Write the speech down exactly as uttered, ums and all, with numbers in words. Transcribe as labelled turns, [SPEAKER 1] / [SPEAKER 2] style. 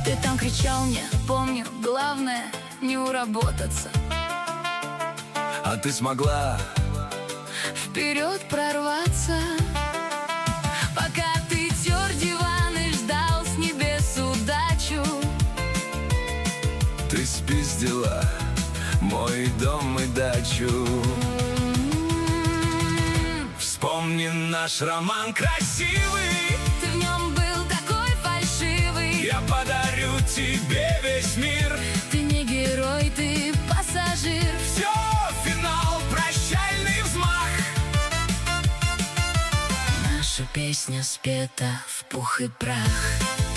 [SPEAKER 1] Ты там кричал мне, помню, главное не уработаться.
[SPEAKER 2] А ты смогла
[SPEAKER 1] вперед прорваться. Пока ты тер диван и ждал с небес удачу,
[SPEAKER 2] ты спиздила мой дом и дачу. Вспомни наш роман красивый,
[SPEAKER 1] ты в нем был такой фальшивый.
[SPEAKER 2] Я подарю тебе весь мир.
[SPEAKER 1] Ты не герой, ты пассажир.
[SPEAKER 2] Все, финал, прощальный взмах.
[SPEAKER 1] Наша песня спета в пух и прах.